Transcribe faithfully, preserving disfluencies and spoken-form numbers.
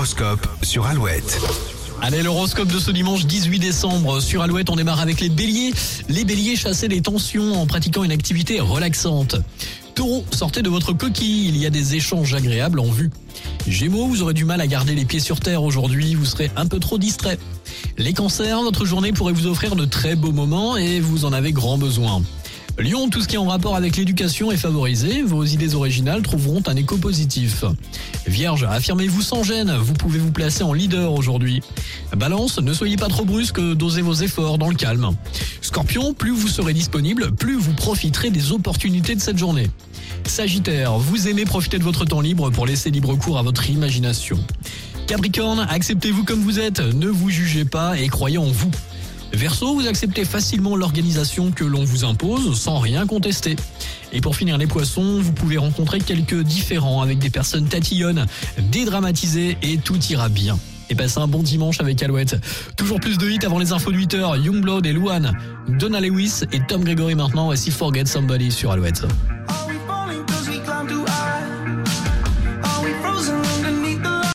L'horoscope sur Alouette. Allez, l'horoscope de ce dimanche dix-huit décembre sur Alouette, on démarre avec les béliers. Les béliers, chassez les tensions en pratiquant une activité relaxante. Taureau, sortez de votre coquille, il y a des échanges agréables en vue. Gémeaux, vous aurez du mal à garder les pieds sur terre aujourd'hui, vous serez un peu trop distrait. Les cancers, votre journée pourrait vous offrir de très beaux moments et vous en avez grand besoin. Lion, tout ce qui est en rapport avec l'éducation est favorisé, vos idées originales trouveront un écho positif. Vierge, affirmez-vous sans gêne, vous pouvez vous placer en leader aujourd'hui. Balance, ne soyez pas trop brusque, dosez vos efforts dans le calme. Scorpion, plus vous serez disponible, plus vous profiterez des opportunités de cette journée. Sagittaire, vous aimez profiter de votre temps libre pour laisser libre cours à votre imagination. Capricorne, acceptez-vous comme vous êtes, ne vous jugez pas et croyez en vous. Verseau, vous acceptez facilement l'organisation que l'on vous impose sans rien contester. Et pour finir les poissons, vous pouvez rencontrer quelques différends avec des personnes tatillonnes, dédramatisées et tout ira bien. Et passez un bon dimanche avec Alouette. Toujours plus de hits avant les infos de huit heures, Youngblood et Luan, Donna Lewis et Tom Gregory maintenant, voici Forget Somebody sur Alouette.